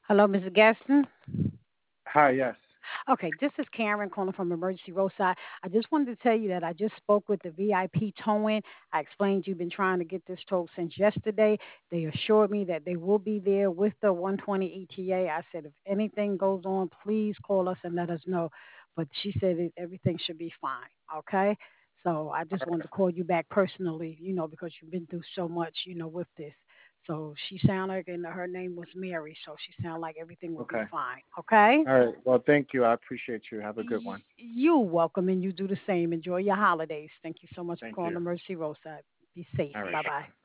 Hello, Mrs. Gaston. Hi, yes. Okay, this is Karen calling from Emergency Roadside. I just wanted to tell you that I just spoke with the VIP towing. I explained you've been trying to get this towed since yesterday. They assured me that they will be there with the 120 ETA. I said, if anything goes on, please call us and let us know. But she said everything should be fine. Okay? So I just wanted to call you back personally, because you've been through so much, with this. So she sounded like, and her name was Mary, so she sounded like everything will be Okay. fine. Okay? All right. Well, thank you. I appreciate you. Have a good one. You're welcome, and you do the same. Enjoy your holidays. Thank you so much for Thank calling you. the Mercy Roadside. Be safe. All right. Bye bye.